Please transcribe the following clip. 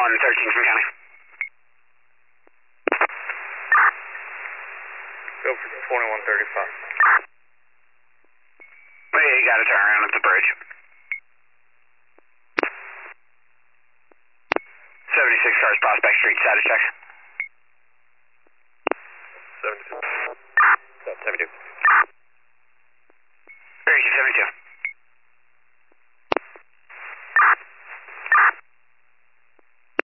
2113 from county. Go for 2135. Well, you got to turn around at the bridge. 76 cars, Prospect Street, status check. 72. 72.